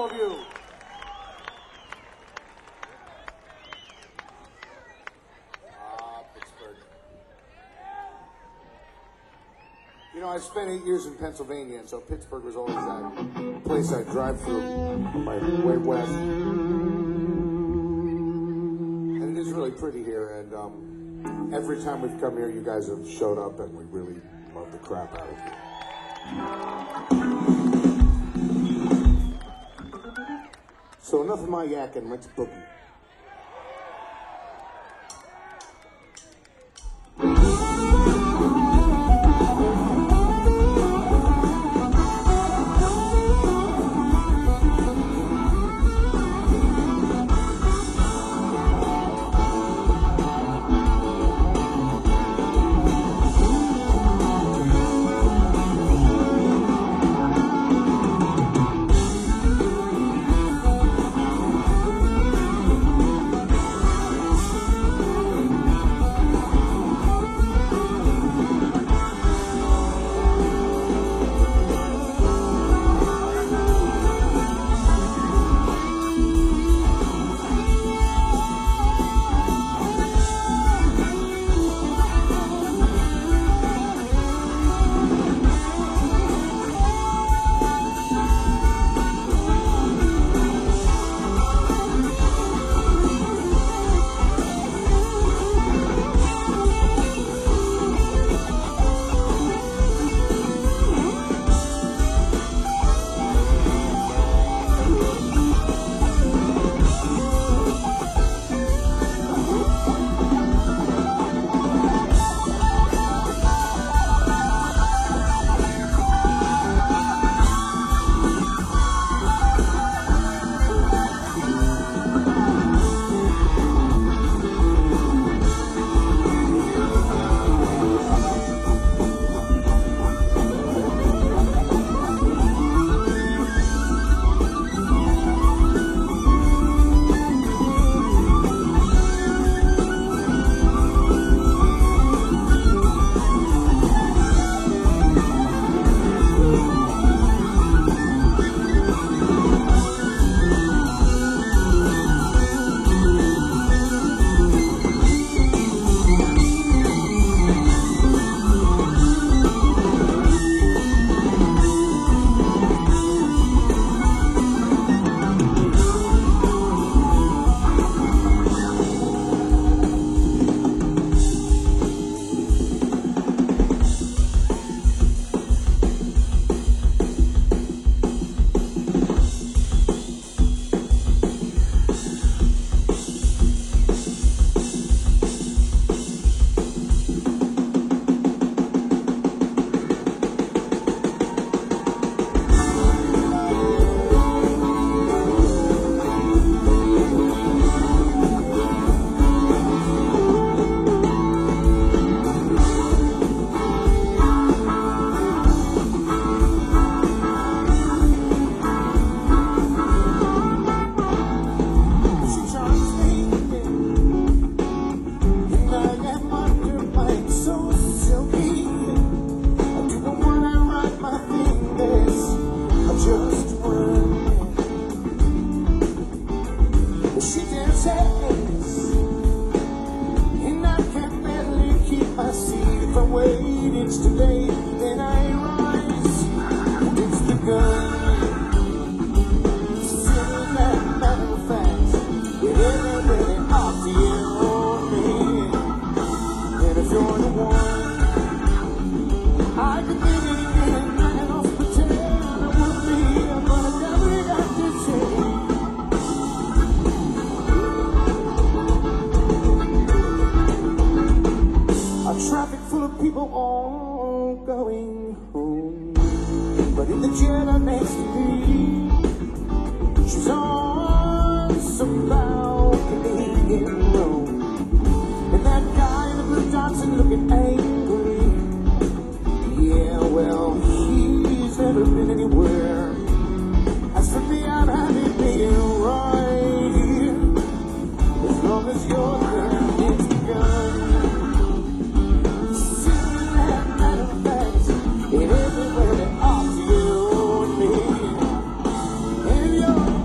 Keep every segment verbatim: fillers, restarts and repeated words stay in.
all of you. Ah, Pittsburgh. You know, I spent eight years in Pennsylvania, and so Pittsburgh was always that place I'd drive through on my way west. And it is really pretty here, and um, every time we've come here, you guys have showed up, and we really love the crap out of you. So enough of my yakking, let's boogie. It's today, then I rise. It's begun. Still, that matter of fact, it ain't really up to you or me. And if you're the one, I could be anything and I'll pretend I would be, but I never got to change. A traffic full of people all going home, but in the jail next to me, she's on some balcony in Rome, and that guy in the blue Johnson looking angry. Yeah, well, he's never been anywhere. As for me, I'm happy being right here, as long as you're there. It's begun. It isn't really up to you and me. And you're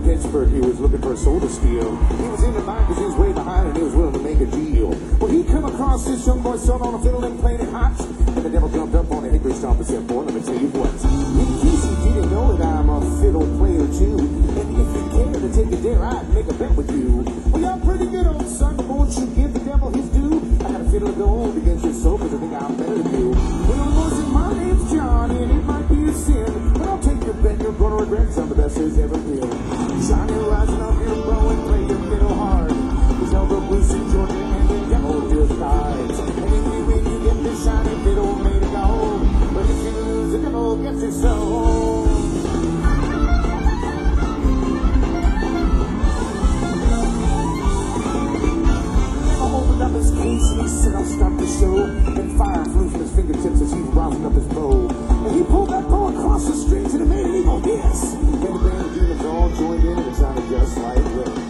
Pittsburgh, he was looking for a soul to steal. He was in the mine because he was way behind and he was willing to make a deal. Well, he come across this young boy sewing on a fiddle and playing it hot. And the devil jumped up on a hickory stump and said, boy, let me tell you what. In case you didn't know that I'm a fiddle player too. And if you care to take a dare, I'd make a bet with you. Well, you're pretty good, old son, but won't you give the devil his due? I got a fiddle of gold against your soul because I think I'm better than you. Well, the boy said, my name's Johnny and it might be a sin, but I'll take your bet, you're gonna regret some of the best there's ever been. Johnny rising up your bow and play your fiddle hard. His elbow loose in Georgia and the devil just dies. And if you win, you get this shiny fiddle made of gold. But if you lose, the devil gets his soul. Opened up his case and he said, I'll start the show. And fire flew from his fingertips as he was rousing up his bow. And he pulled that bow across the strings and it made an evil hiss. And the band of demons all joined in and it sounded just like this.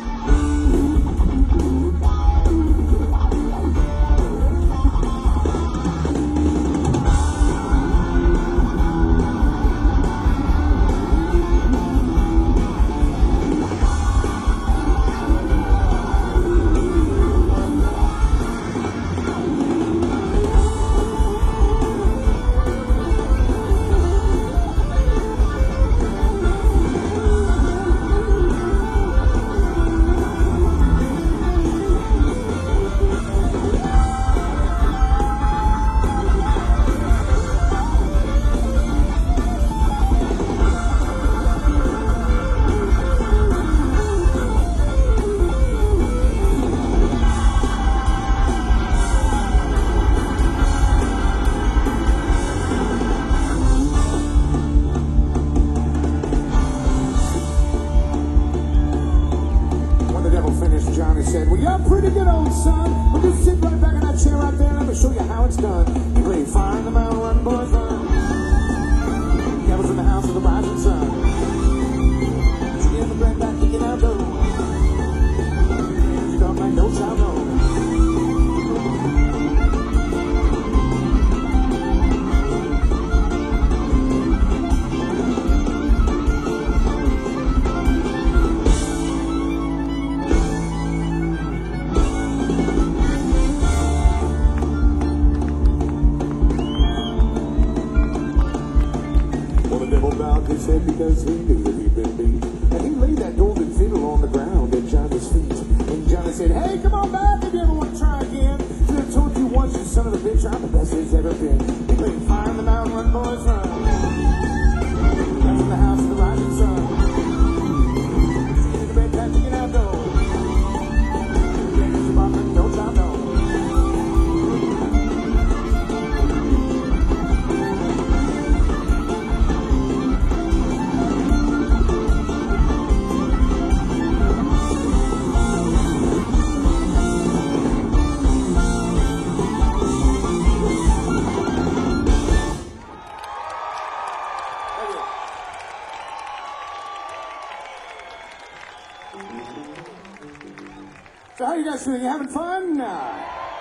Johnny said, well, you're pretty good, old son. Well, just sit right back in that chair right there and let me show you how it's done. You play fire in the mountain, run, boys, run. Devil's in the house of the rising sun. She gave the bread back to get out though. You don't like no child, no. His head because he knew that he'd been beat. And he laid that golden fiddle on the ground at Johnny's feet. And Johnny said, hey, come on back if you ever want to try again. Should have told you once, you son of a bitch, I'm the best there's ever been. He played fire in the mountain, run, boys, run. Down in the house of the rising sun. In the bed, time to get out, go. No time, no. So how you guys doing? You having fun? Uh,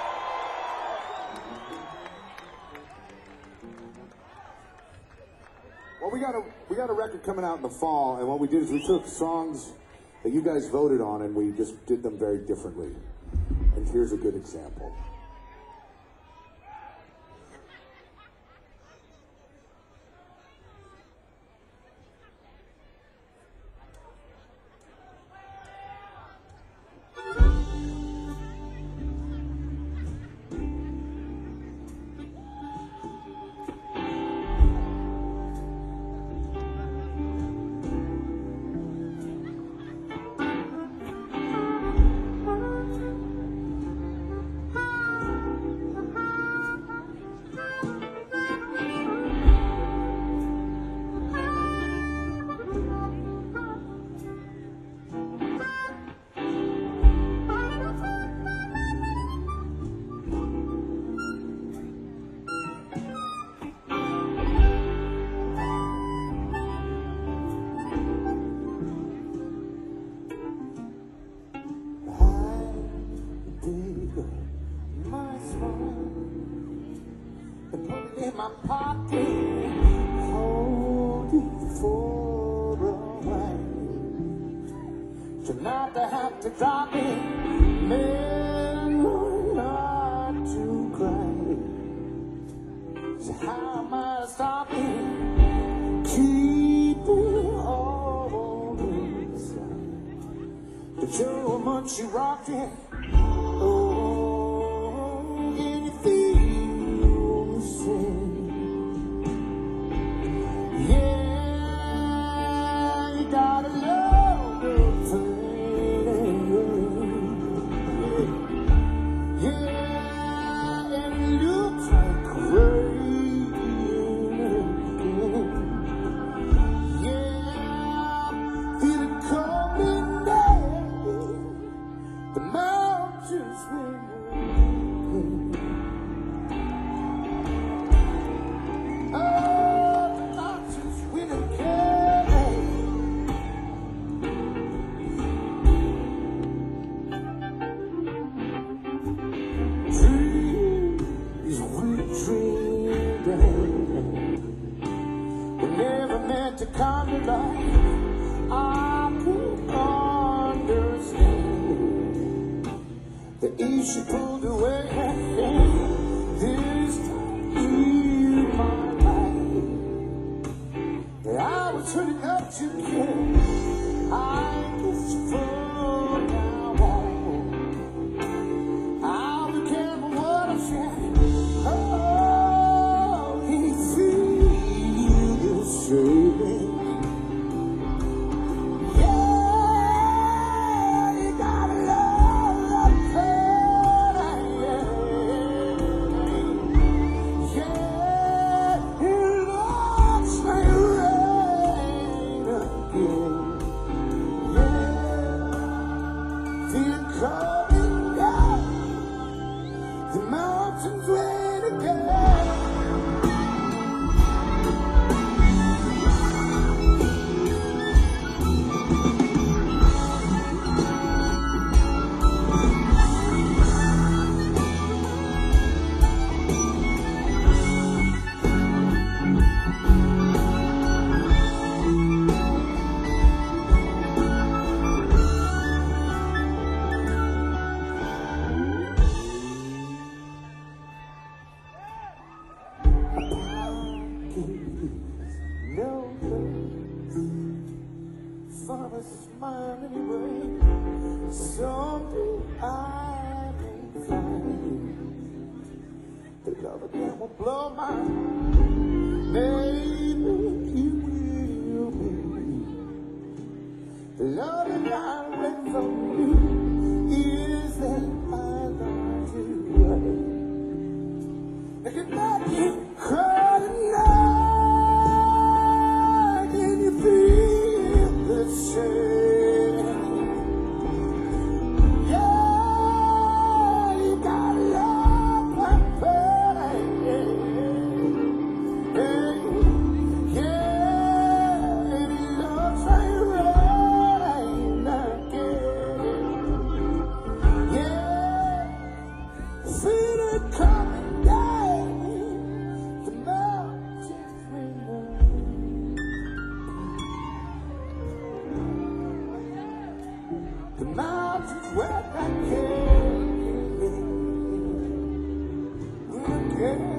well, we got a we got a record coming out in the fall, and what we did is we took songs that you guys voted on, and we just did them very differently. And here's a good example. to drop me, men learn not to cry. So how am I to stop me? Keep it all inside. But you're a munchy rocket. Oh, and you feel the same. Yeah, you gotta love the pain. Yeah, and it looks like rain. Yeah, feel it coming down. The mountains will. To come to life, I could understand the issue pulled away. This time in my life, I was turning up to care. I guess from now on, I'll be careful what I say. Oh, can you feel the same? Smile anyway. Someday I may fly. The love again will blow my mind. Maybe you will be the love that I read from you. Is that I love you? Look at that, you cried enough. Can you feel the same? The mountains where I can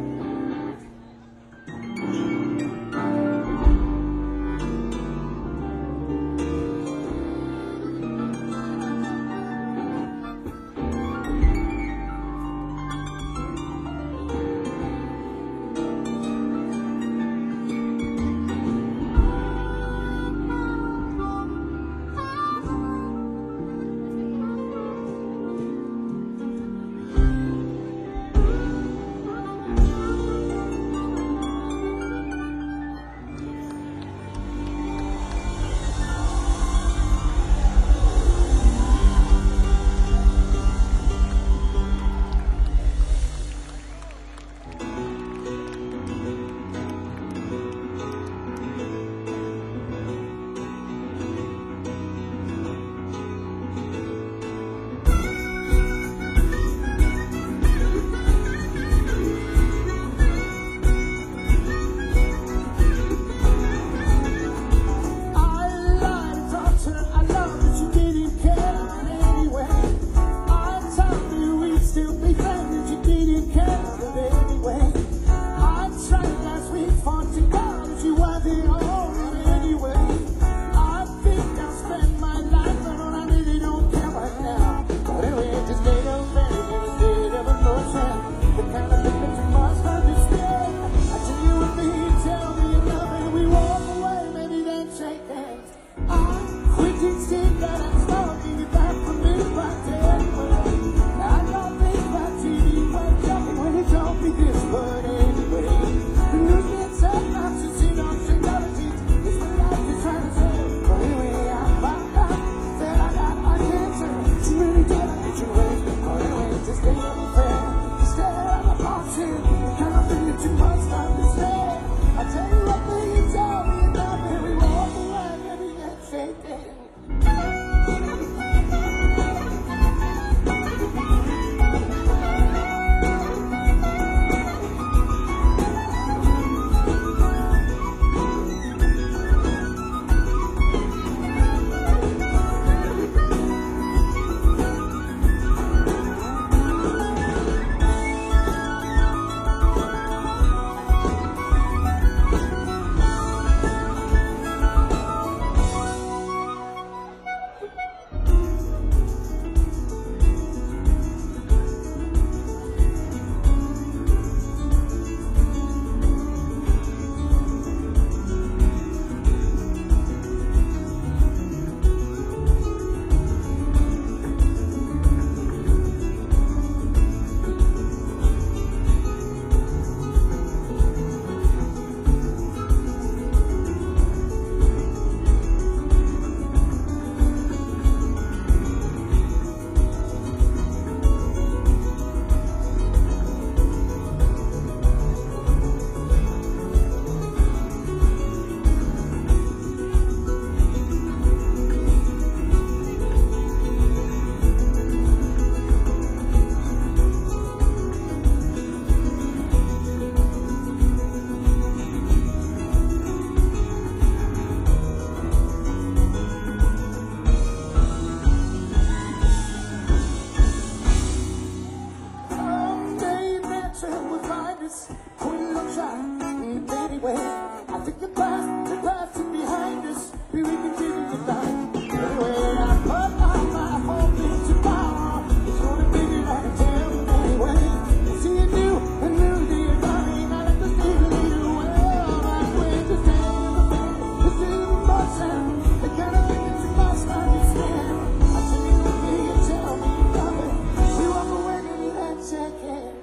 Take the past, the past is behind us. We reconsider the time. Anyway, I put on my whole thing tomorrow. It's gonna be like a tale anyway. See you new, a new day coming. I like to stay with you. Well, I'm going to stand the pain. This is emotion. The kind of thing that you must understand. I tell you to me and tell me you love it. You walk away and you had second.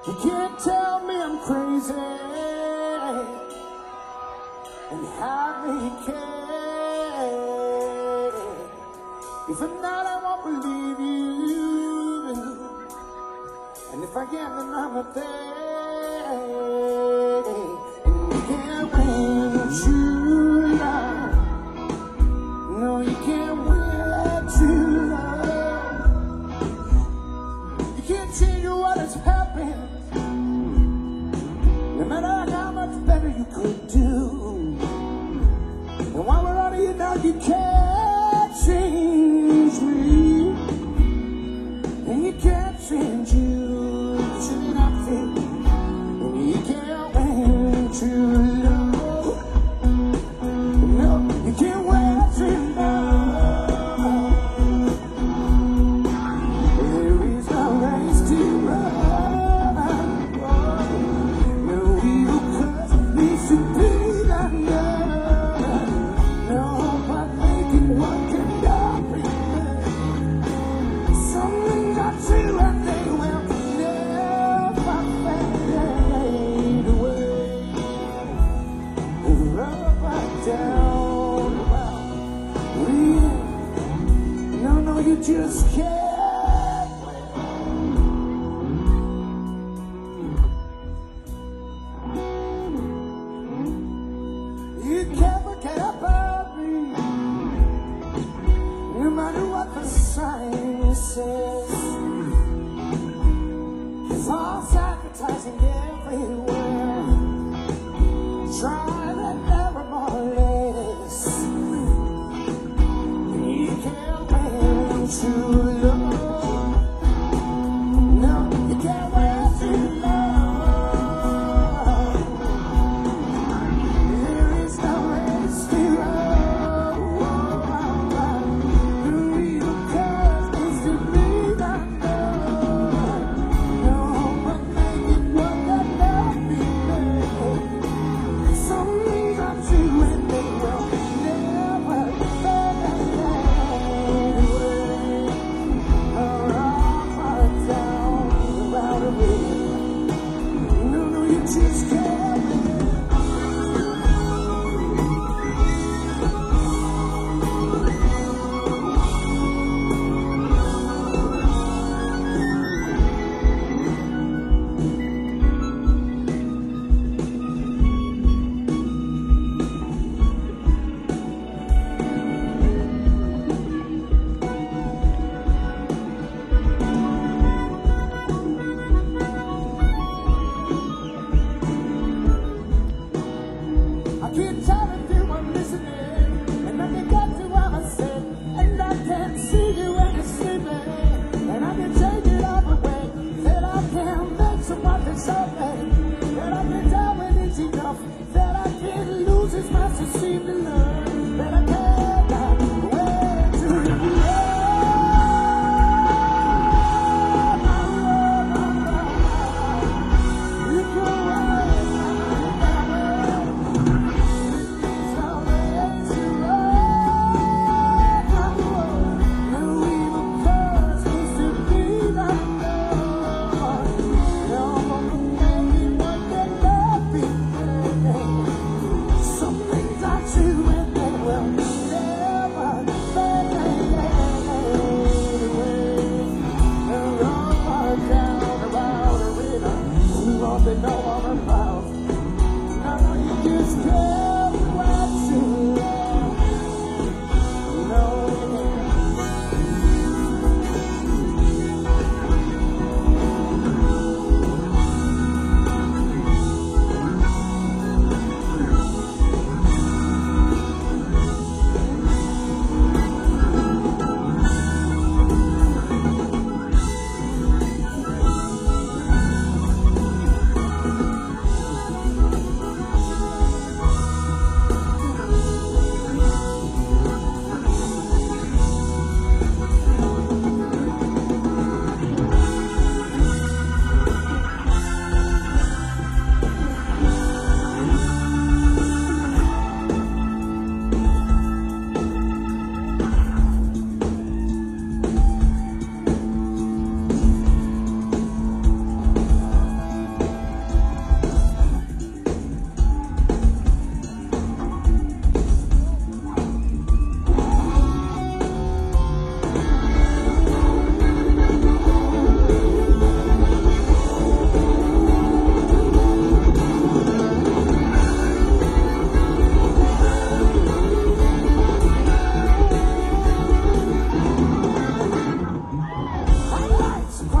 You can't tell me I'm crazy and have me care. If I'm not, I won't believe you. And if I am, then I'm not there. And you can't win true love. No, you can't win true love. You can't change what has happened. No matter how much better you could do. And while we're on it, now you can't change me. And you can't change you. Should nothing. And you can't win true love. No, you can't win true love. There is no race to run. No evil cause needs to be done. No, but making what can die.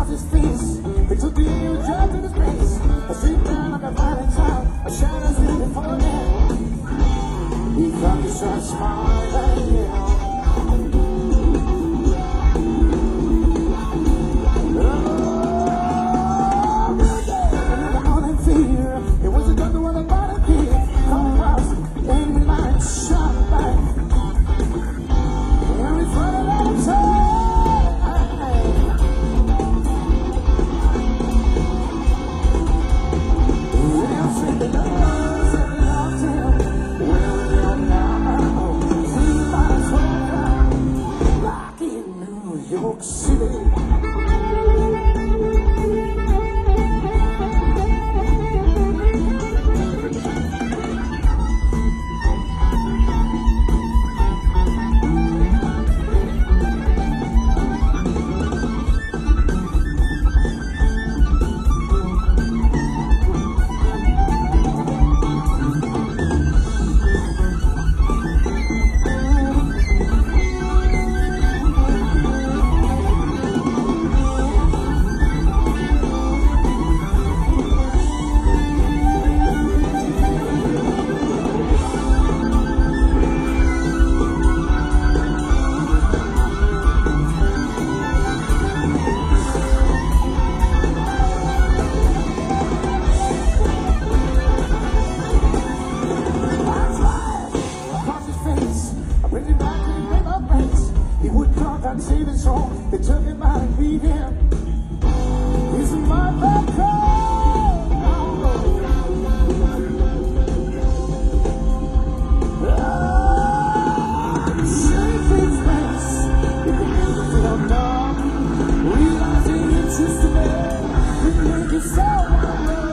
across his face. They took the angel judge in his face. A street down like a violent child. A shadow sleeping for them. He thought he saw a smile at him. It was a doctor with a bottle key. Come across, enemy line, shot back. And we flooded out of time. We'll sing the love, sing the love till we're real now. See my soul, rock in New York City. Save his soul, they took him out and beat him. He's a motherfucker. Save his face. If you never feel numb, realizing it's just a man, you make yourself alone.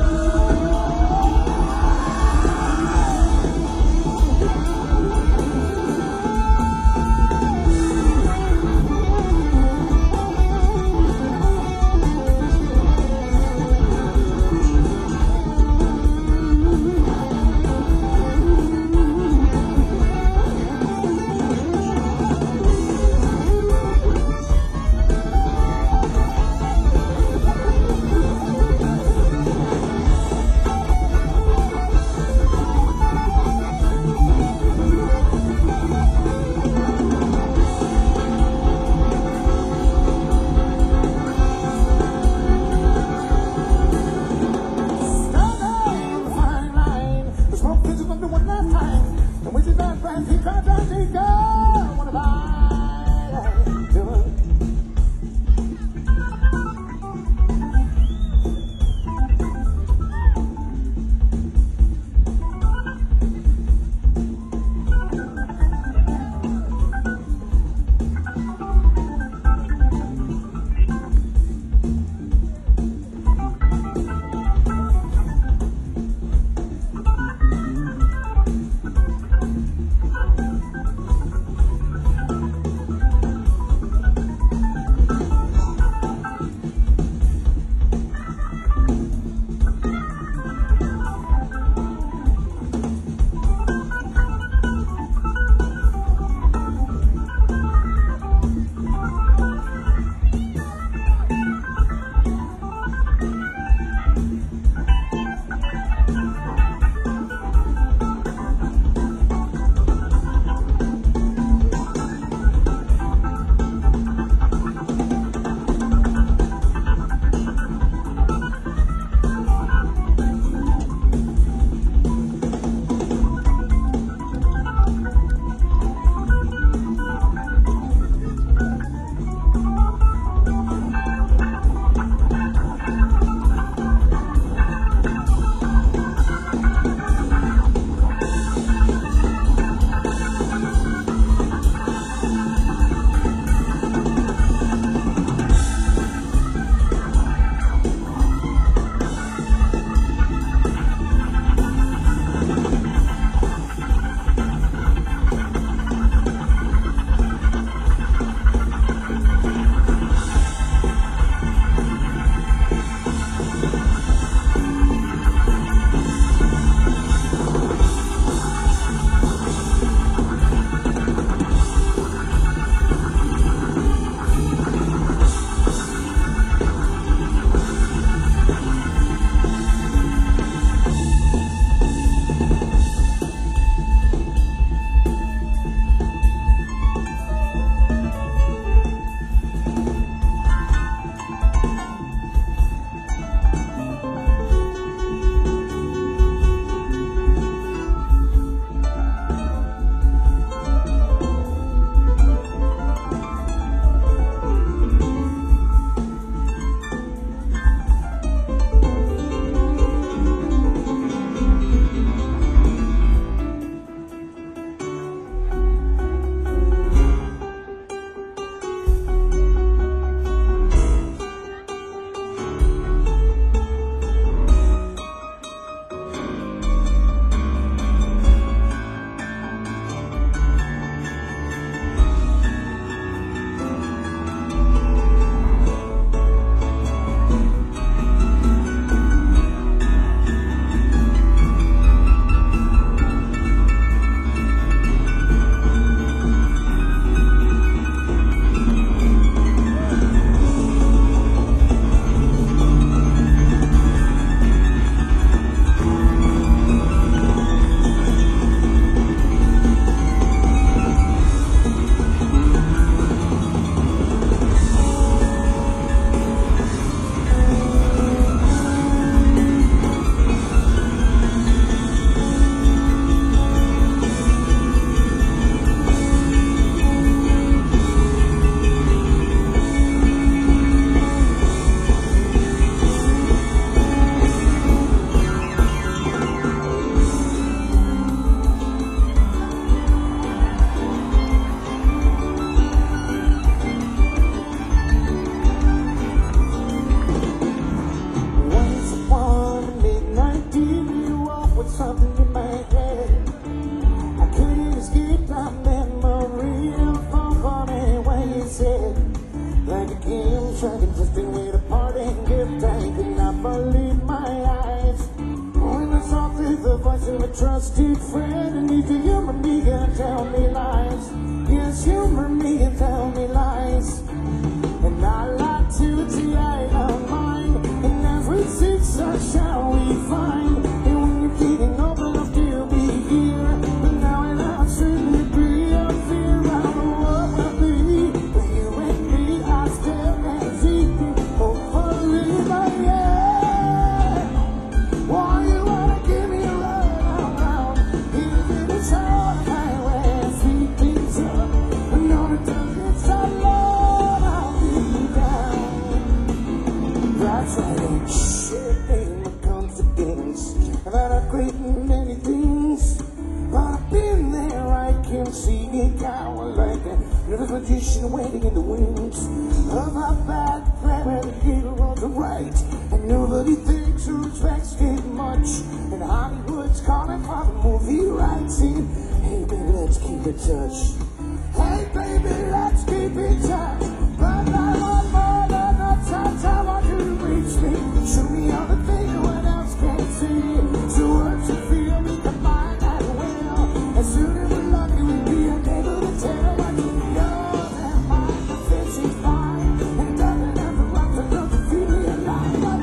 voice of a trusted friend, and if you humor me and tell me lies, yes, humor me and tell me lies. And I like to see I don't mind, and everything such shall we find. And when you're feeling open, I'll still be here. And now and I'll certainly be up here. I don't know what will be, but you and me, I still am seeking hopefully, but yeah. Why you wanna give me a run around? Even it's hard highway, sweet things up. When all the time it's so long, I'll be down. That's right, ain't shit ain't what comes to games. I've had a great many things, but I've been there, I can see it now. Like a nervous magician waiting in the wings of a bad plan where the hero on the right. And nobody thinks or respects it much, and Hollywood's calling for the movie rights. And hey baby, let's keep in touch. Hey baby, let's keep in touch. But I want more than a touch. I want you to reach me, show me all the things no one else can see. So words you feel we combine that will. As soon as we're lucky, we'll be unable to tell what you know. And my defense is fine, and it doesn't have to rock the love to feel me alive. But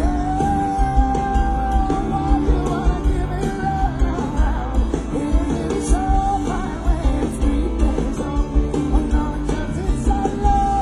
yeah, why you wanna give me love around? It is so my way, sweet things on. When all the chances are low.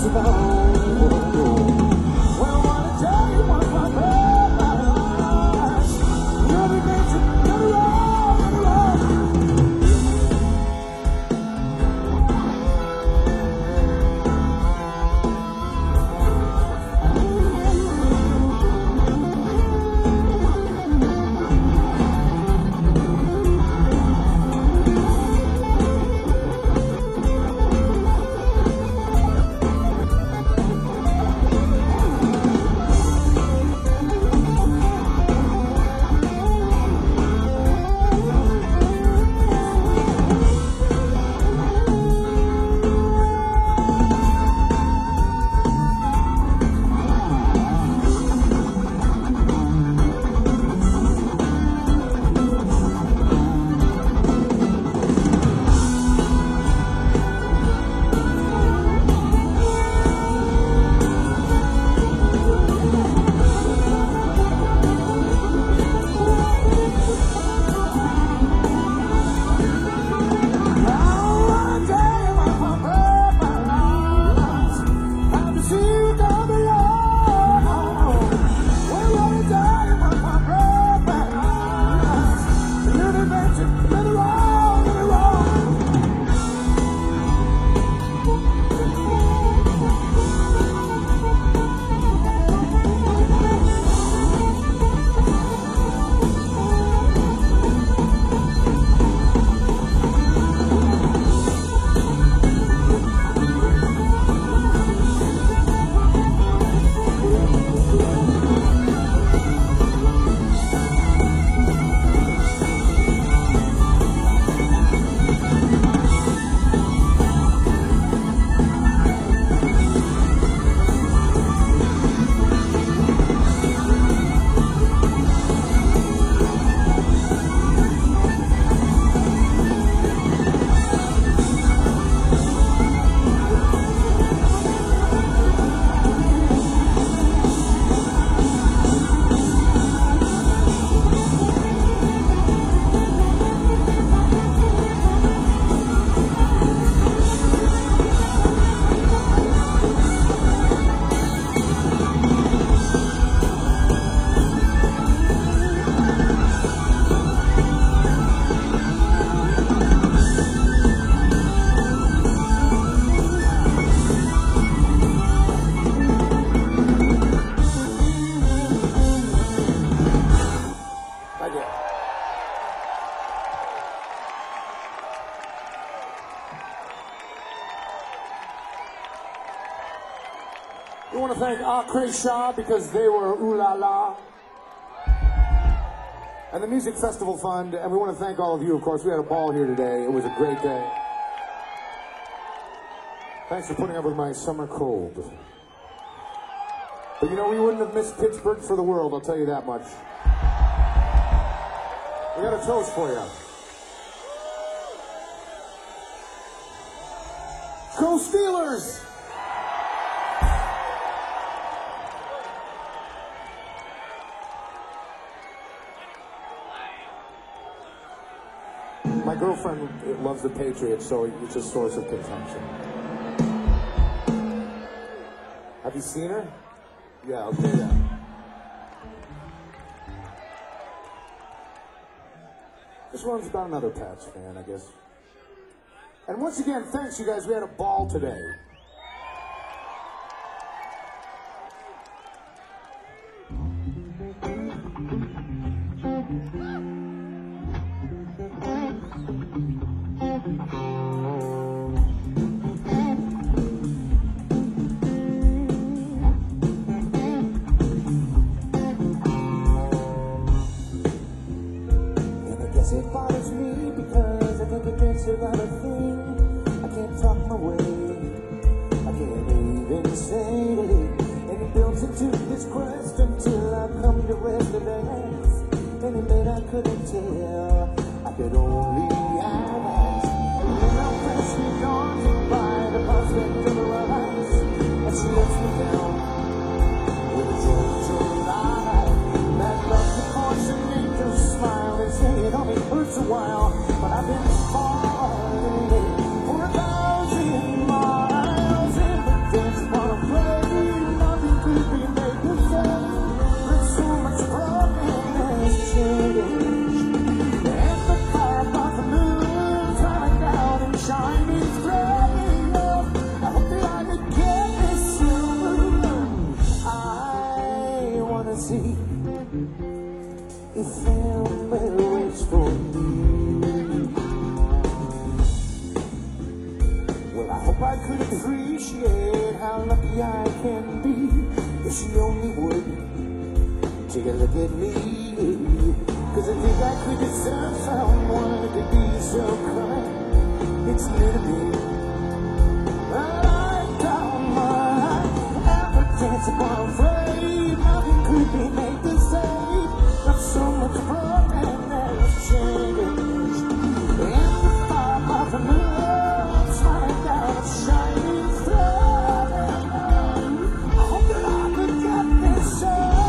Well, I wanna tell you what my purpose. You're the danger, you're the wrong, you're the wrong. We want to thank Acre Shah because they were ooh la la. And the Music Festival Fund, and we want to thank all of you, of course. We had a ball here today. It was a great day. Thanks for putting up with my summer cold. But you know, we wouldn't have missed Pittsburgh for the world, I'll tell you that much. We got a toast for you. Go Steelers! My girlfriend loves the Patriots, so it's a source of contention. Have you seen her? Yeah, okay then. This one's about another Pats fan, I guess. And once again, thanks you guys. We had a ball today. It bothers me because I think it gets about a thing. I can't talk my way, I can't even say it. And it builds into this quest until I come to residence. And it made I couldn't tell, I could only ask. And then I'm freshly daunted by the prospect of her eyes, and she lets me down with a gentle lie. That love proportion and her smile, they say it only hurts a while, but I've been falling for a thousand miles in the dance bar. your family waits for me. Well, I hope I could appreciate how lucky I can be if she only would take a look at me. Cause I think I could deserve someone that could be so kind. It's little bit. But I don't mind ever dance upon a flame. Nothing could be made the same. Not so much more and there's change. In the fire of the moon, smiling down a shining thread. I hope that I could get this show.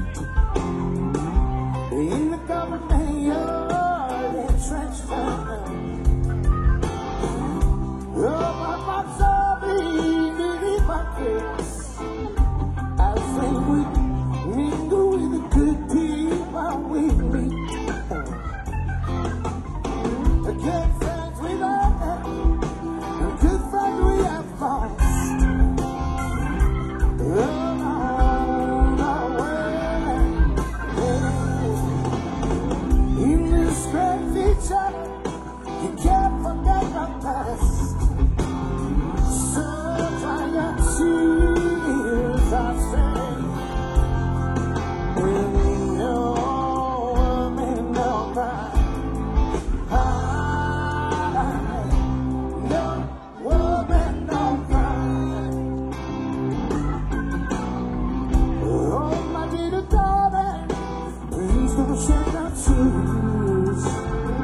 In the government yard and transfer. Oh, my mom's sorry, in my case. I say we mingle with the good people we meet. Good friends we love, and good friends we have lost. You can't forget the past. So dry your tears, I say. And no woman, no cry. No woman, no cry. Oh, my little darling, please don't shed no tears.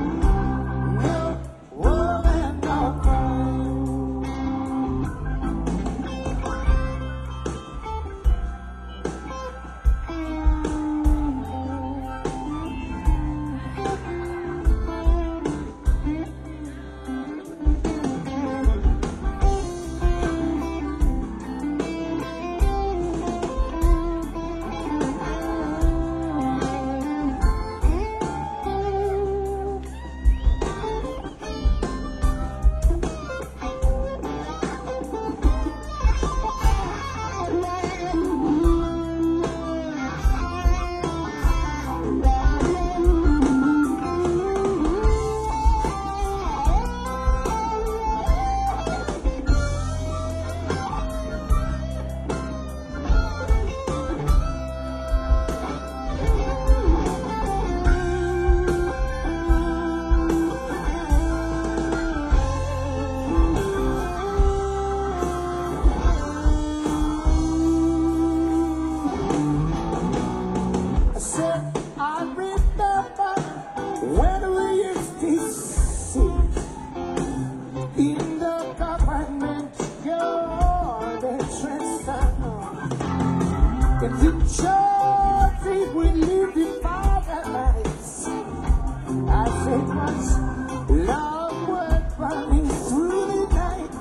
If you chose it, we live in paradise. I say once, love was running through the night.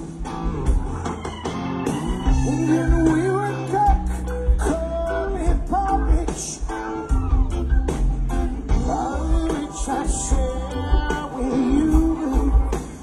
And then we were cook, call me porridge. All which I share with you.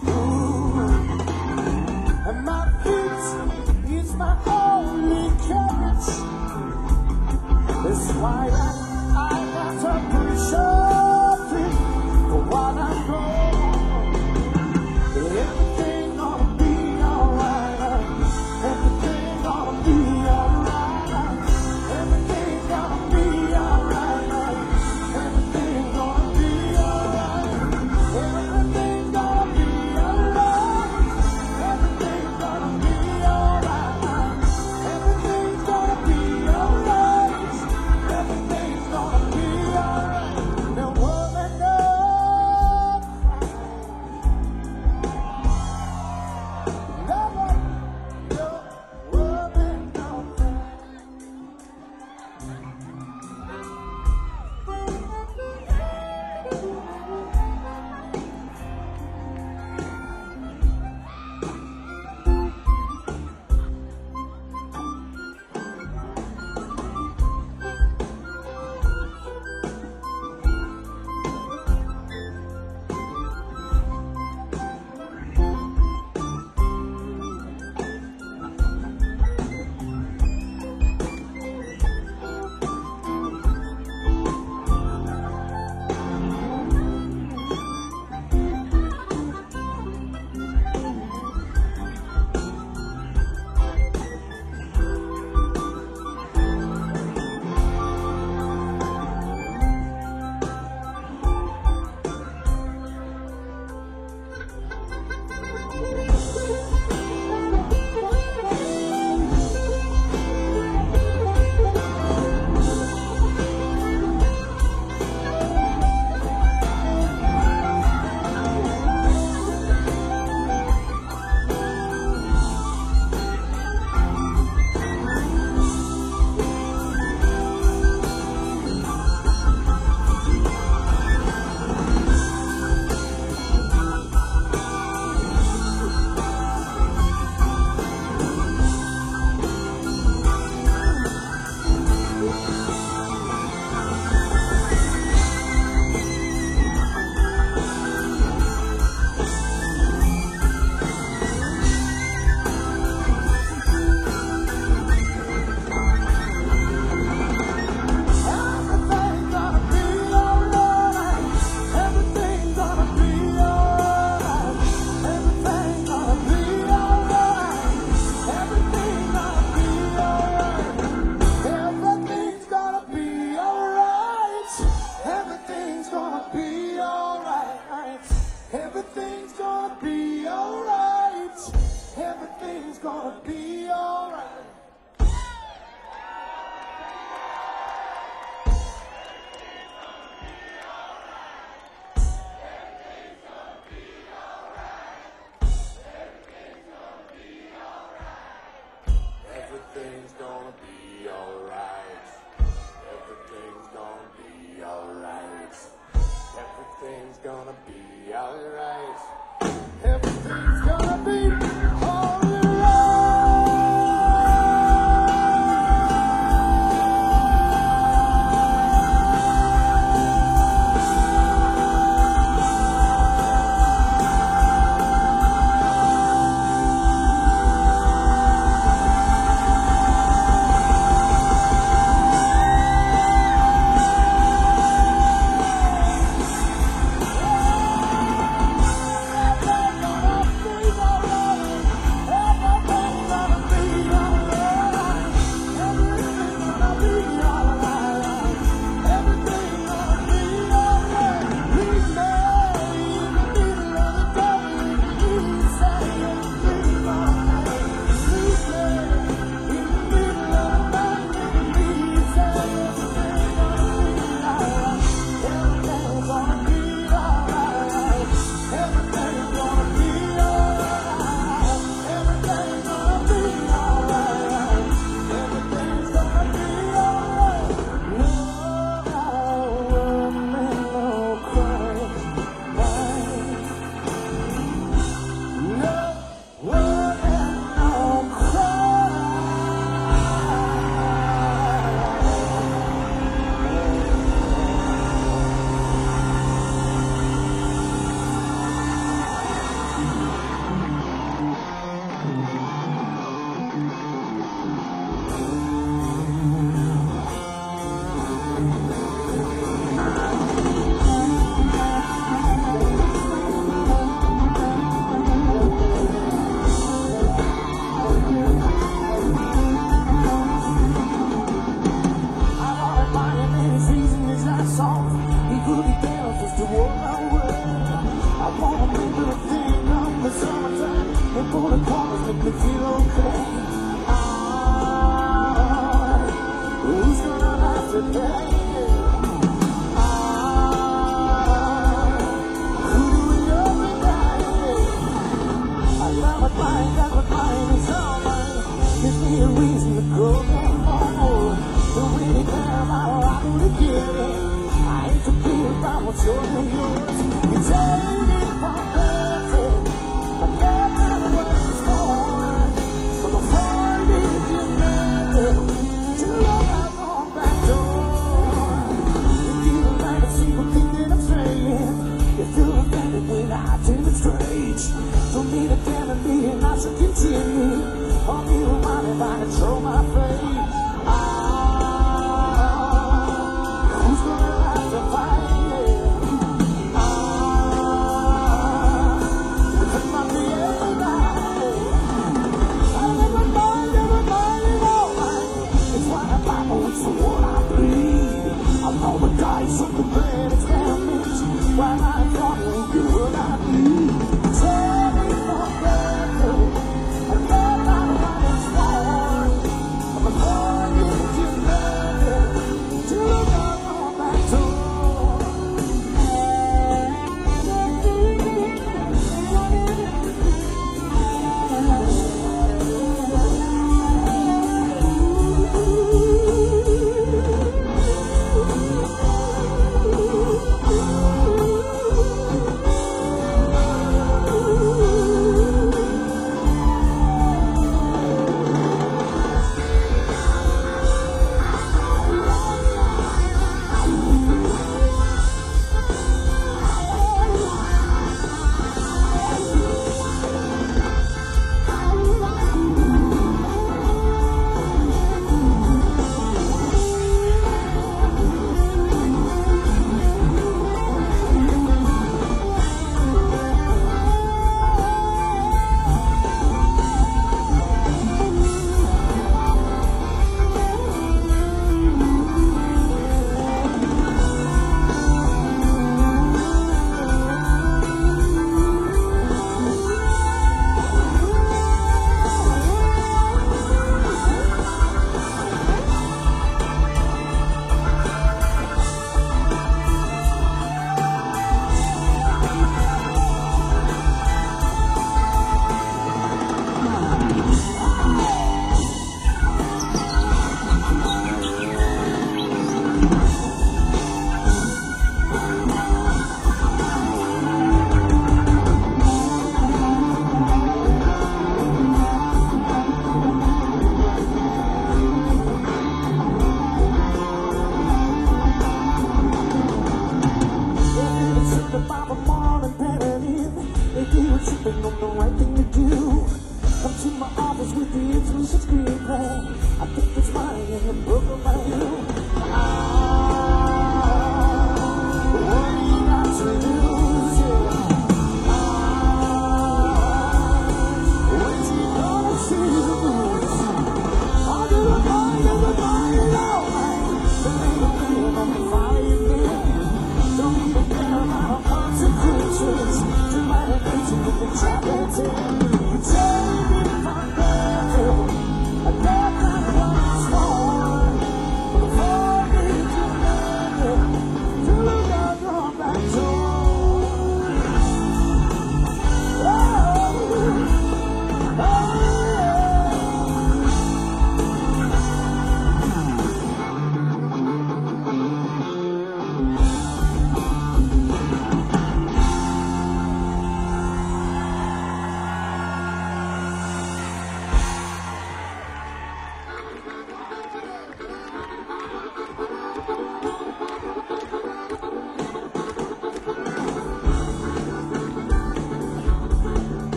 And my feet is my only carriage. That's why I, I got to push up for what I'm going. Everything gonna be alright. Everything gonna be alright. Everything gonna be alright. Everything gonna be alright. Everything gonna be alright. Everything gonna be alright. Everything's gonna be alright. Everything's gonna be alright. alright. Everything's gonna be alright. So the fire is your man.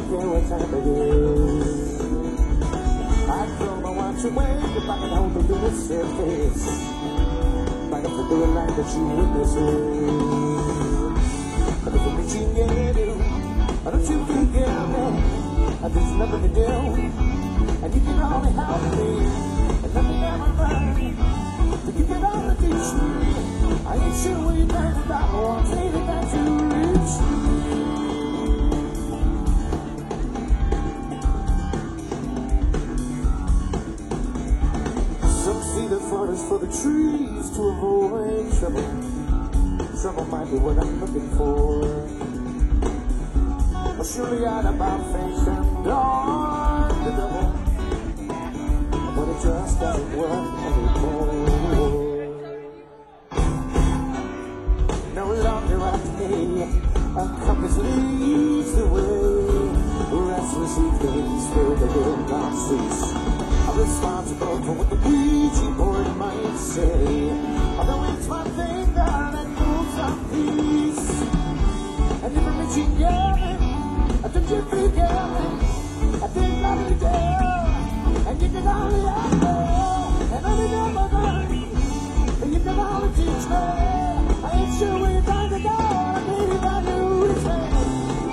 care what time it is. I throw my watch away if I can hold the little surface. Right up the door line that you witness it. But if I'm reaching you, I don't you forget me. There's nothing to do, and you can only help me. And let me never learn that you can only teach me. I ain't sure what you're thinking about, but I'm saying that you reach me. Some see the forest for the trees to avoid trouble. Trouble might be what I'm looking for. Well, surely I'd about face and dawn the devil, but it just doesn't work anymore. No longer after me, a compass leads the way. Restless evenings fill the will not cease. I'm responsible for what the Ouija board might say. Although it's my finger that moves on peace. And if I'm reaching you, I think you forget me. I think I need you. And you can only help me. And I remember that. And you can only teach me. I ain't sure where you're trying to go. I need if I knew it's me.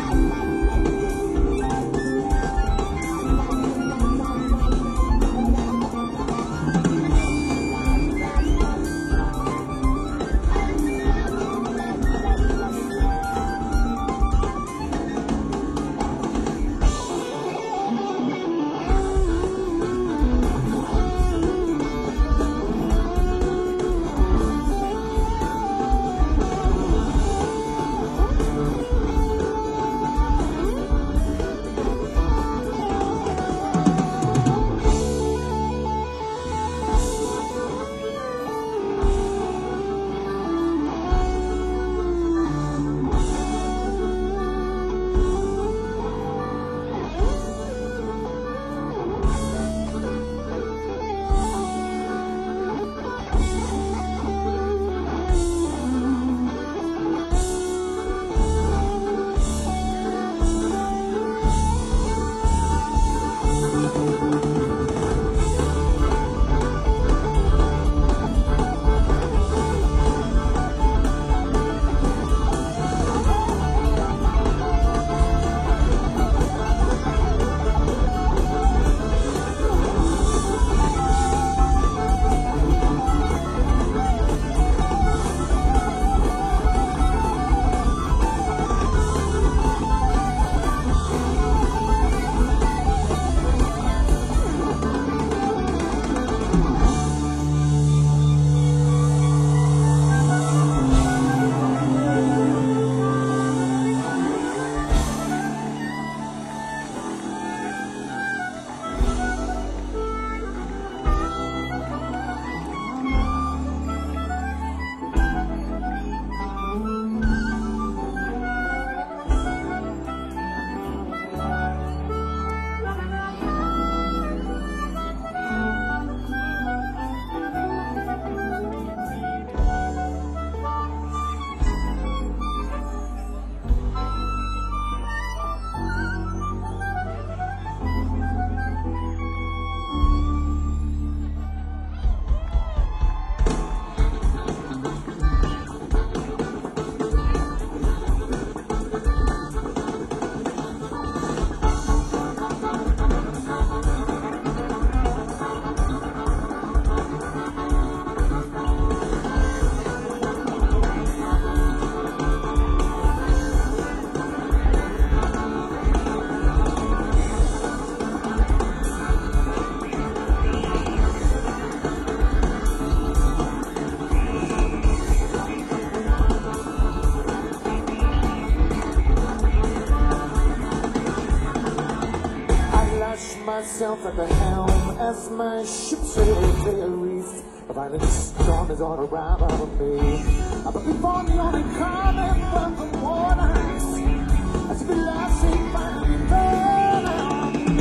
Myself at the helm as my ship sails the reef. A violent storm is on a ride over me. But before the only coming from the waters, as if the last thing finally burn on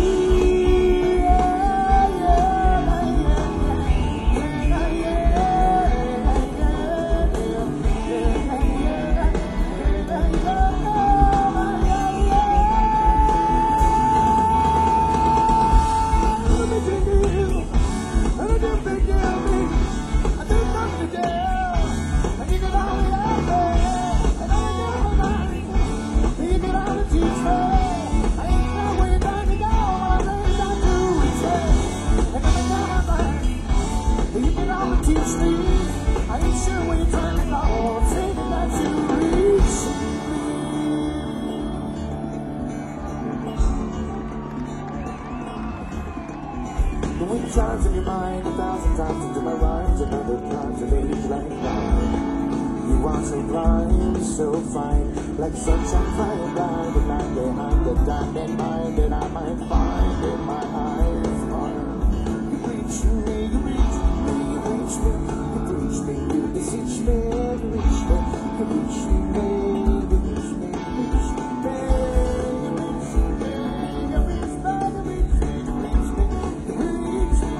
me. Yeah, yeah, yeah, yeah, yeah, yeah, yeah, yeah. The wind chimes in your mind a thousand times into my rhymes. Another times of age like mine. You are so blind, so fine, like sunshine flying blind, the line behind the diamond mine that I might find in my eyes. You reach me, you reach me, you reach me, you reach me, you beseech me, you reach me, you reach me, you reach me, you reach me, you reach me, you reach me, you reach me, you reach me, you reach me,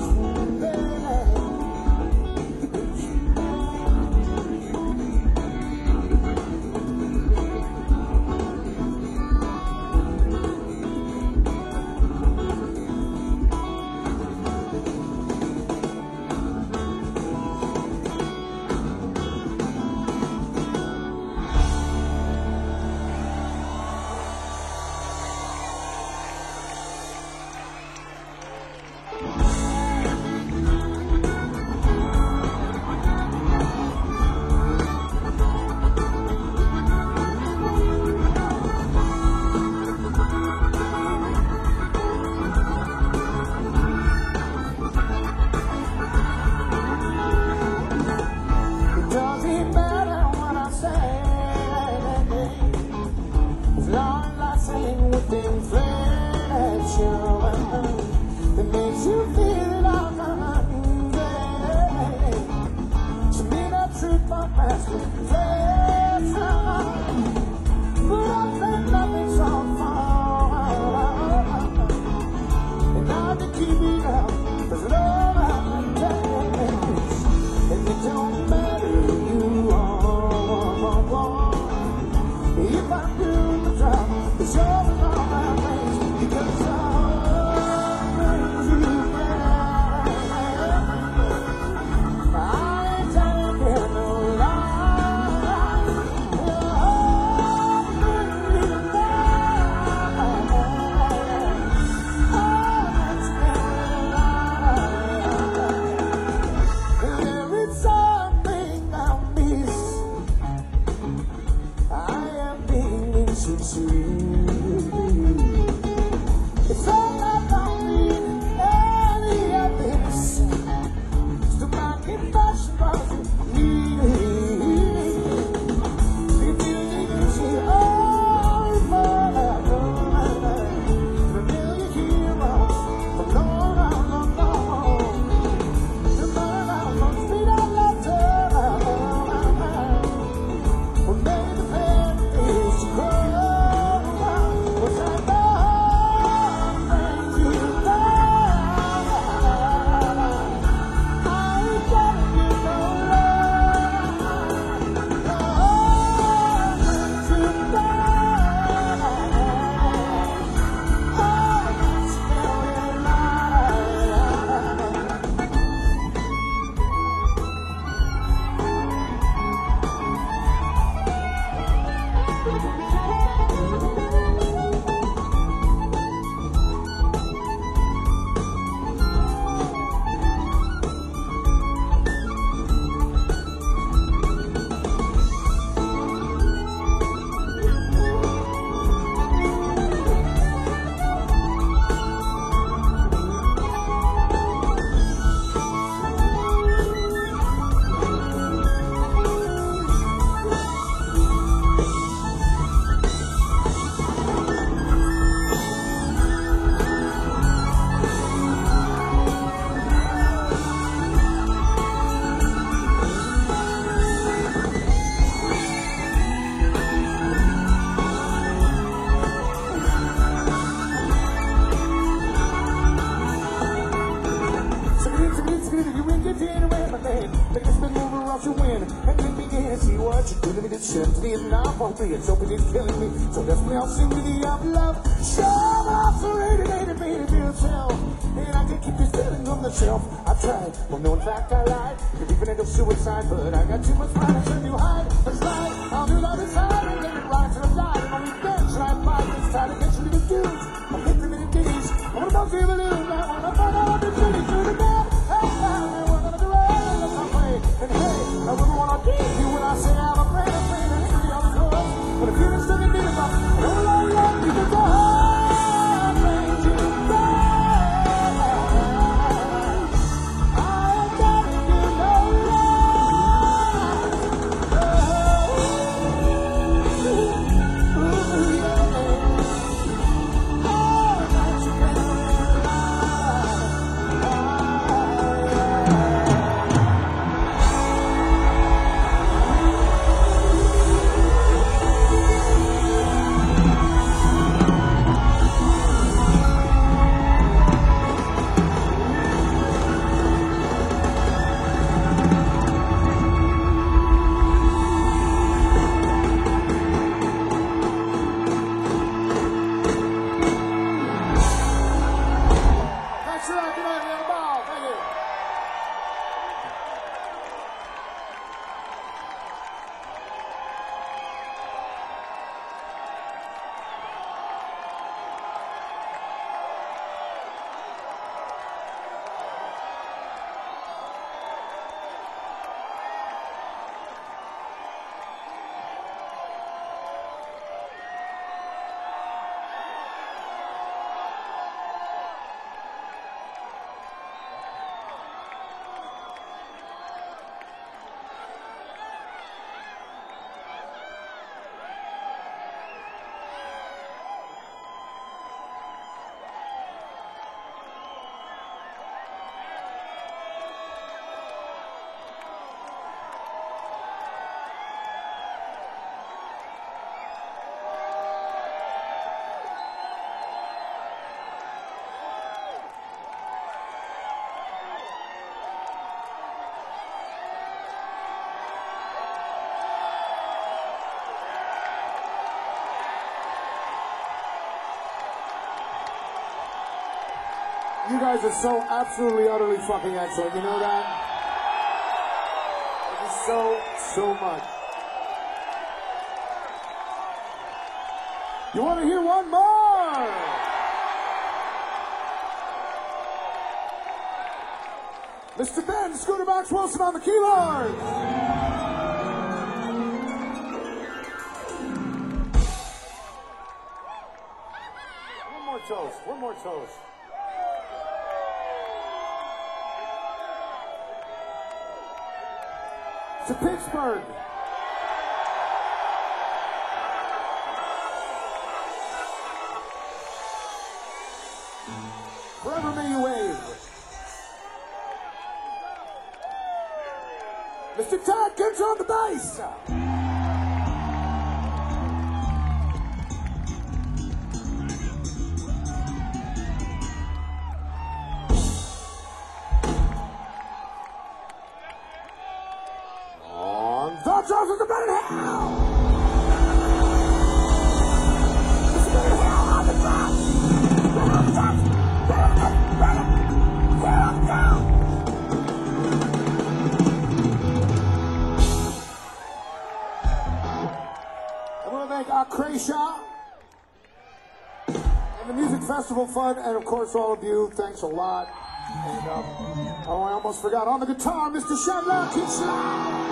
It's open, it's killing me. So definitely I'll sing to the of love. Show off the lady, baby, be yourself. And I can keep this feeling on the shelf. I tried, well, no, in fact, I lied. You're even into suicide, but I got too much pride. I said you hide. That's right. I'll do love inside and let it rise to the light. And on revenge, right by this time, I get you to the dudes. I'm hitting many ditties. I wanna bounce you a little. I wanna find out the city through the bed. Hey, I want to the road, look my way. And hey, I wouldn't wanna give you when I say I'm a friend. I'm friend. But if you're stuck in the box, I don't love you because I made you bad. You guys are so absolutely, utterly fucking excellent. You know that? Thank you so, so much. You want to hear one more? Mister Ben Scooterbox Wilson on the keyboard. One more toast. One more toast. To Pittsburgh. Forever may you wave. Mister Todd gets on the bass. On the drums of the better hell. It's better hell on the drums. I want to thank Akrasha and the Music Festival Fund, and of course all of you. Thanks a lot. And um, oh, I almost forgot. On the guitar, Mister Chandler Kishla.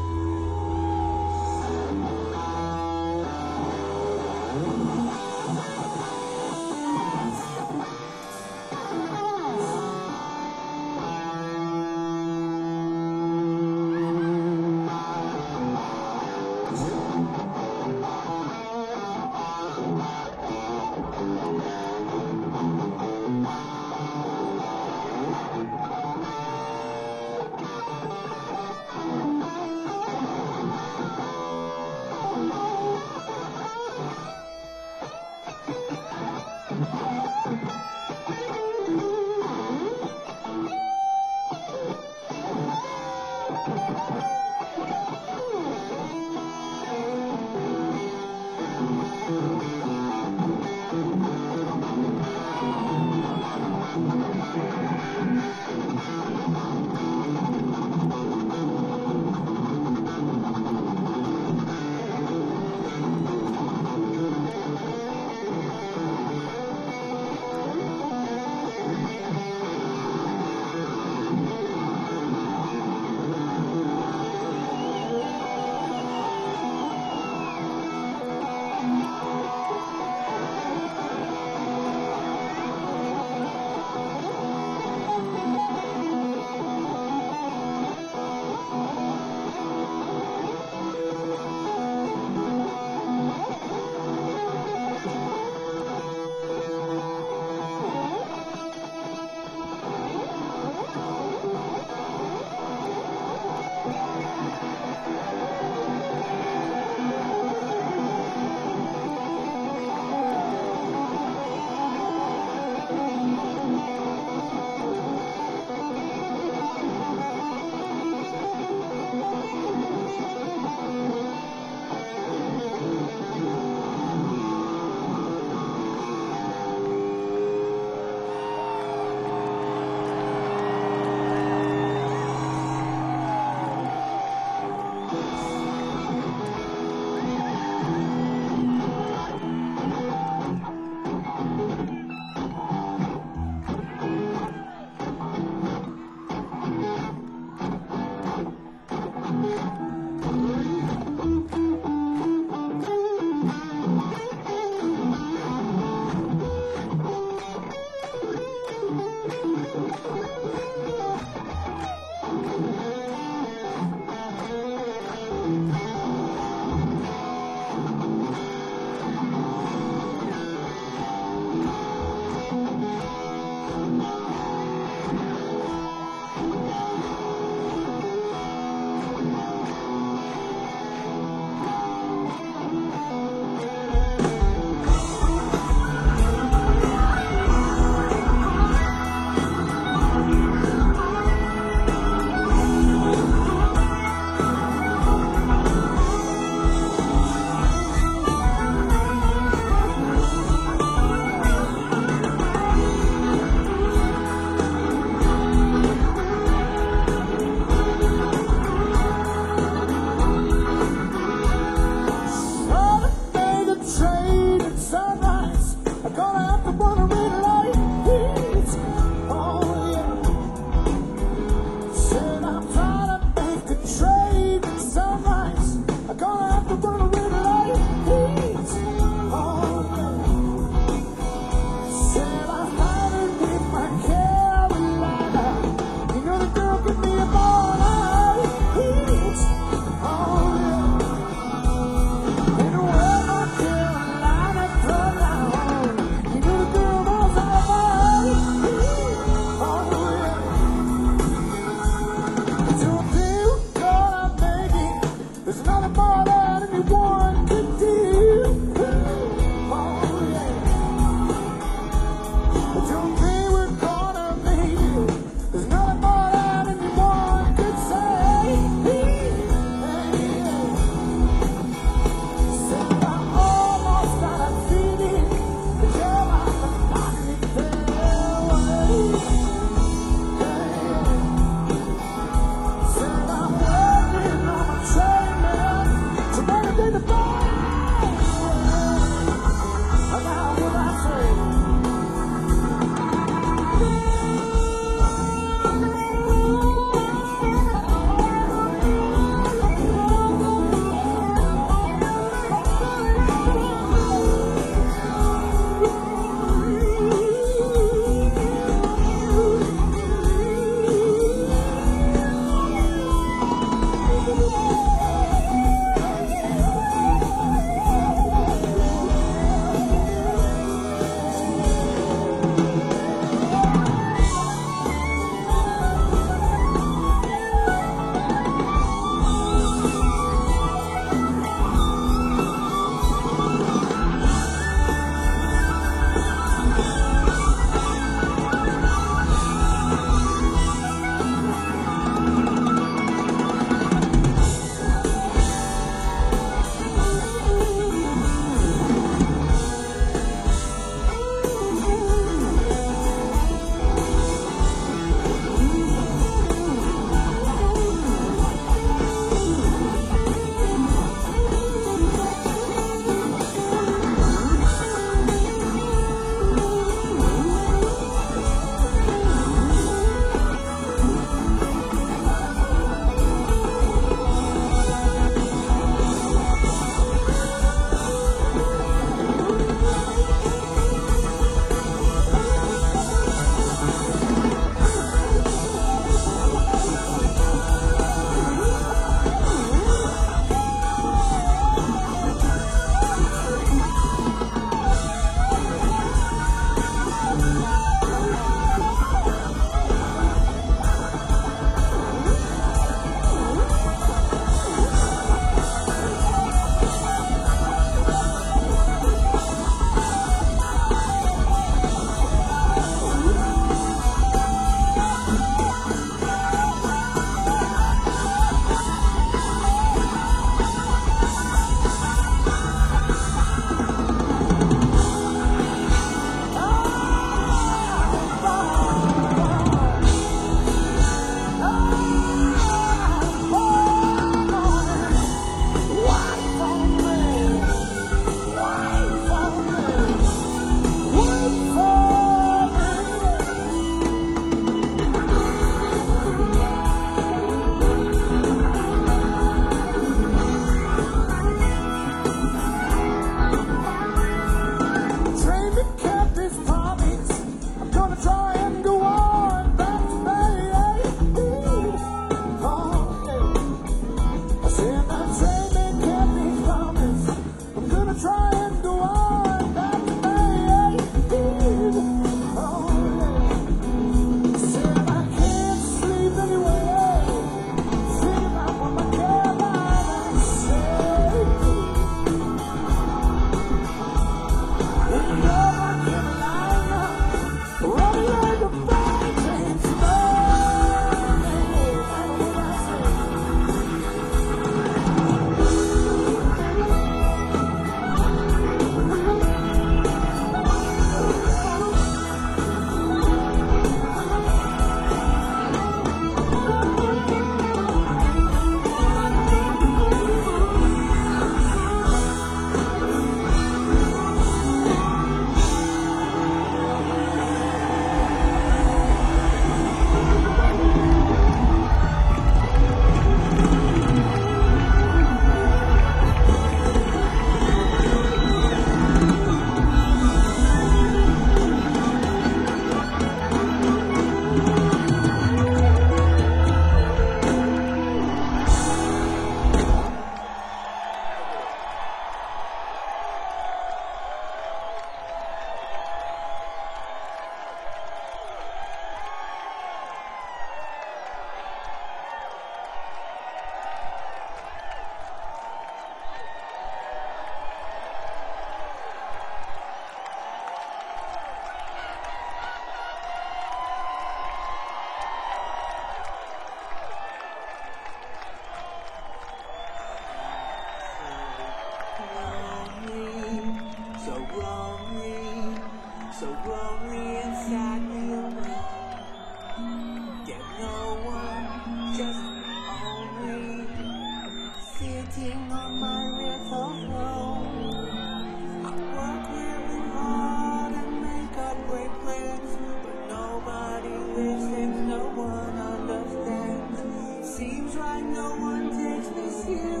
So lonely and sadly alone. Get no one, just only sitting on my little throne. I work really hard and make up great plans, but nobody listens, no one understands. Seems like no one takes me seriously.